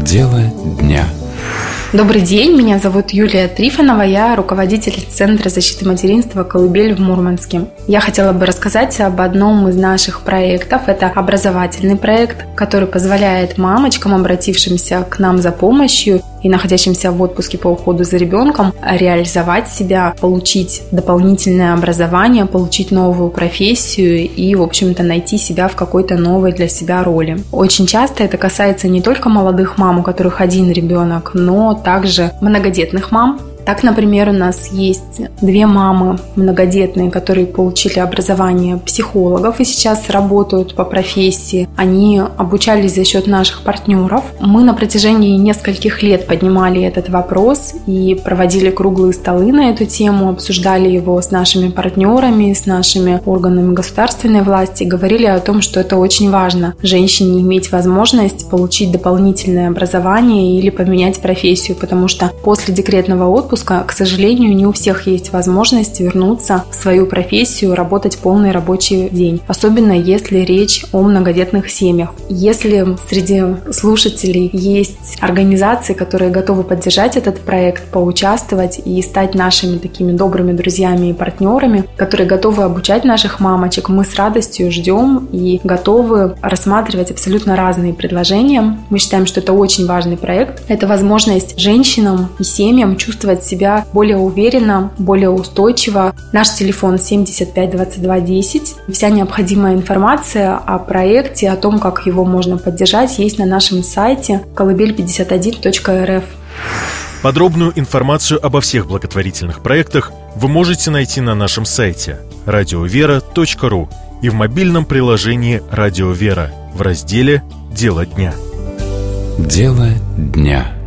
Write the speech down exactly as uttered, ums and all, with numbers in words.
Дело дня. Добрый день, меня зовут Юлия Трифонова, я руководитель Центра защиты материнства «Колыбель» в Мурманске. Я хотела бы рассказать об одном из наших проектов. Это образовательный проект, который позволяет мамочкам, обратившимся к нам за помощью и находящимся в отпуске по уходу за ребенком, реализовать себя, получить дополнительное образование, получить новую профессию и, в общем-то, найти себя в какой-то новой для себя роли. Очень часто это касается не только молодых мам, у которых один ребенок, но также многодетных мам. Так, например, у нас есть две мамы многодетные, которые получили образование психологов и сейчас работают по профессии. Они обучались за счет наших партнеров. Мы на протяжении нескольких лет поднимали этот вопрос и проводили круглые столы на эту тему, обсуждали его с нашими партнерами, с нашими органами государственной власти, говорили о том, что это очень важно женщине иметь возможность получить дополнительное образование или поменять профессию, потому что после декретного отпуска, к сожалению, не у всех есть возможность вернуться в свою профессию, работать полный рабочий день, особенно если речь о многодетных семьях. Если среди слушателей есть организации, которые готовы поддержать этот проект, поучаствовать и стать нашими такими добрыми друзьями и партнерами, которые готовы обучать наших мамочек, мы с радостью ждем и готовы рассматривать абсолютно разные предложения. Мы считаем, что это очень важный проект. Это возможность женщинам и семьям чувствовать себя более уверенно, более устойчиво. Наш телефон семьдесят пять двадцать два десять. Вся необходимая информация о проекте, о том, как его можно поддержать, есть на нашем сайте колыбель пятьдесят один точка эр эф. Подробную информацию обо всех благотворительных проектах вы можете найти на нашем сайте радио вера точка ру и в мобильном приложении «Радио Вера» в разделе «Дело дня». Дело дня.